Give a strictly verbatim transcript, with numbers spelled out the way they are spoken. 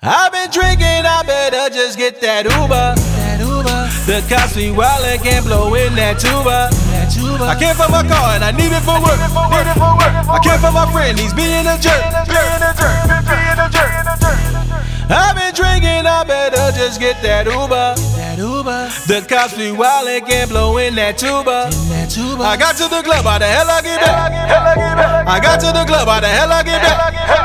I've been drinking, I better just get that Uber. That Uber. The cops be wildin', can't blow in that tuba. That tuba. I came from my car and I need it for work. Need it for work. I came from my friend, he's being a jerk. Being a jerk. Being a jerk. I've been drinking, I better just get that Uber. That Uber. The cops be wildin', can't blow in that tuba. In that tuba. I got to the club, how the hell I get back? I got to the club, how the hell I get back?